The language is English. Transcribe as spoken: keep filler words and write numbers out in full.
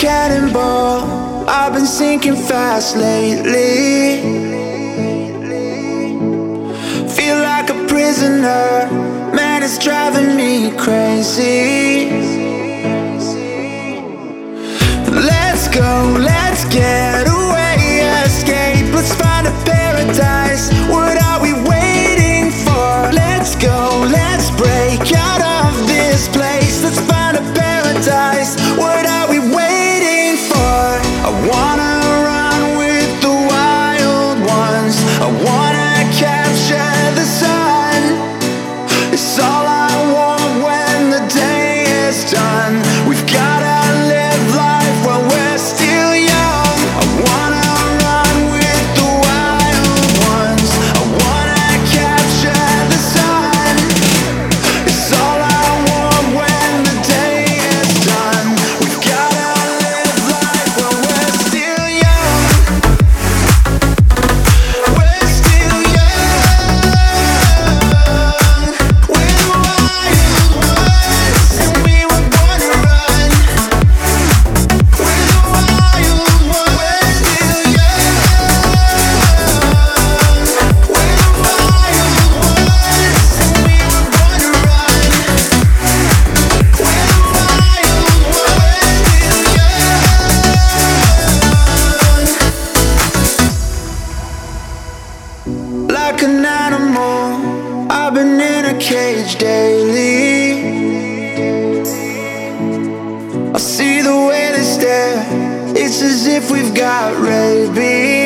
cannonball. I've been sinking fast lately. Feel like a prisoner, man, it's driving me crazy. Let's go, let's get away, escape. Let's find a paradise. What are we waiting for? Let's go, let's break out of this place. Let's find a paradise. What are we waiting for? I wanna run with the wild ones. I wanna capture the sun. It's all I want when the day is done. We've gotta live life while we're still young. I wanna run with the wild ones. I wanna capture the sun. It's all I want when the day is done. We've gotta live life while we're still young. We're still young. We're the wild ones, and we were born to run. We're the wild ones. We're still young. We're the wild ones, and we were born to run. We're the wild ones. We're still young. Like an animal, I've been in a cage daily. I see the way they stare. It's as if we've got rabies.